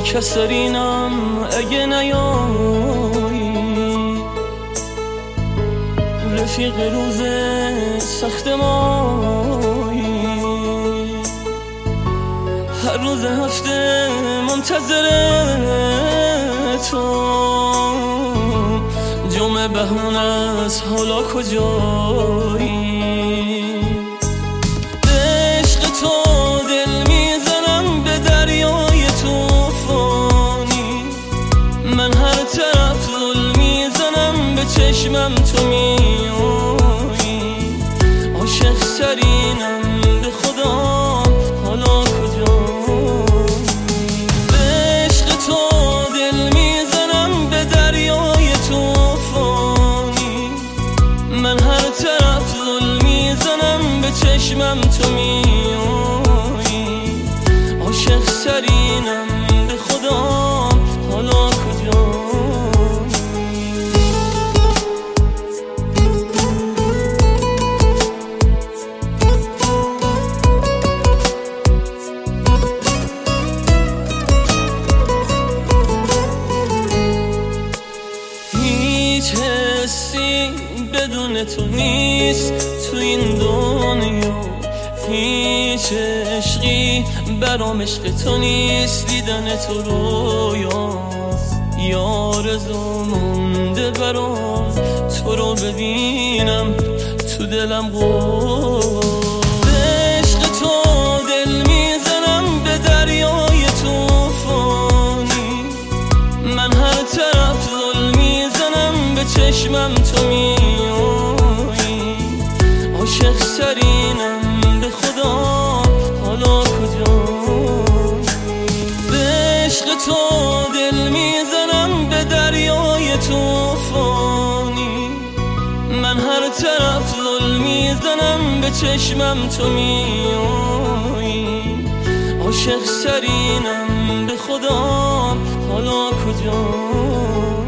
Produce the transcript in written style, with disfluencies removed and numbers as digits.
کسرینم اگه نیایی، رفیق روز سخت مایی، هر روز هفته منتظر تو، جمعه بهونه است حالا کجایی؟ به عشق تو دل میزنم به دریای توفانی، من هر طرف زل میزنم به چشمم تو میایی، عاشق سرینم به خدا حالا کجایی؟ به عشق تو دل میزنم به دریای توفانی، من هر طرف زل میزنم به چشمم تو میایی، عاشق سرینم به خدا حالا کجایی؟ هیچ حسی بدون تو نیست تو این دنیا، هیچ عشقی برام عشق تو نیست، دیدن تو رویاست، یه آرزو مونده برام تو رو ببینم تو دلم به عشق تو دل میزنم به دریای توفانی، من هر طرف زل میزنم به چشمم تو میایی، عاشق سرینم به خدا حالا کجایی؟ به عشق تو دل میزنم به دریای توفانی، من هر طرف زل میزنم به چشمم تو میایی، عاشق سرینم به خدا حالا کجایی؟